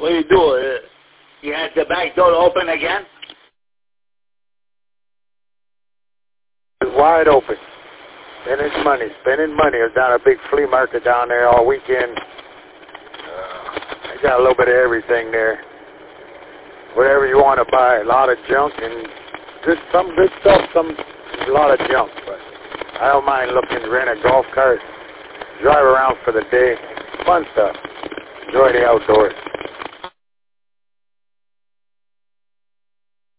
What do you do? You had the back door open again? It's wide open. Spending money. I was down at a big flea market down there all weekend. I got a little bit of everything there. Whatever you want to buy. A lot of junk and some good stuff. A lot of junk. But I don't mind looking, rent a golf cart, drive around for the day. Fun stuff. Enjoy the outdoors.